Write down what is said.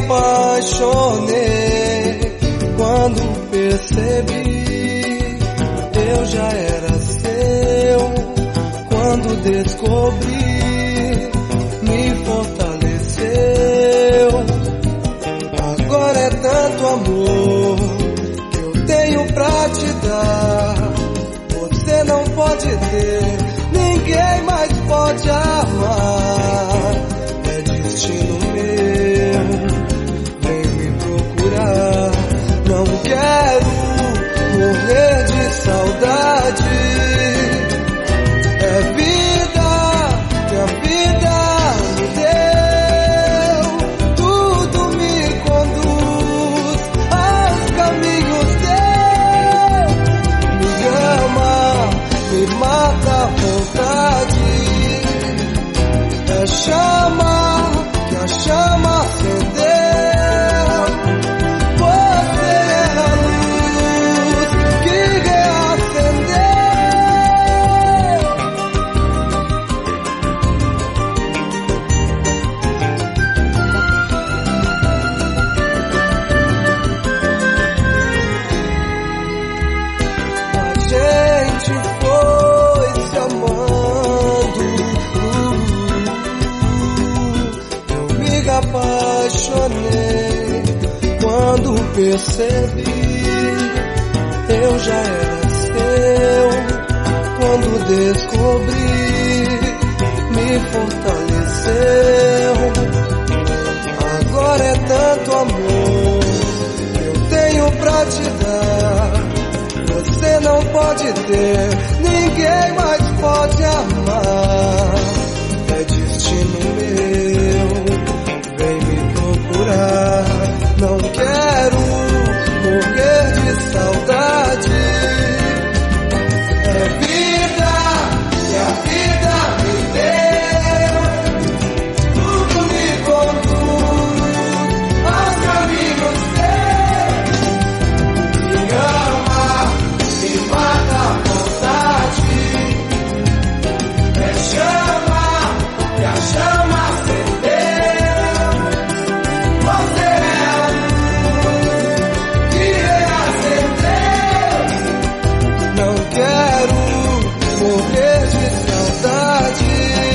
apaixonei quando percebi, eu já era seu. Quando descobri, me fortaleceu. Agora é tanto amor que eu tenho pra te dar. Você não pode ter, ninguém mais pode amar. É destino meu, vem me procurar. Não quero morrer de saudade. É vida que a vida me deu. Tudo me conduz aos caminhos teus. Me ama, me mata a vontade. É chama que a chama acendeu. Você é a luz que reacendeu. A gente foi se amando. Eu me apaixonei quando percebi, eu já era seu. Quando descobri, me fortaleceu. Agora é tanto amor que eu tenho pra te dar. Você não pode ter, ninguém mais pode amar. É destino meu, vem me procurar. Não quero morrer de saudade. É vida que a vida me deu. Tudo me conduz aos caminhos teus. Me ama, me mata a vontade. É chama que a chama acendeu. Você é a luz que reacendeu. Não quero morrer de saudade.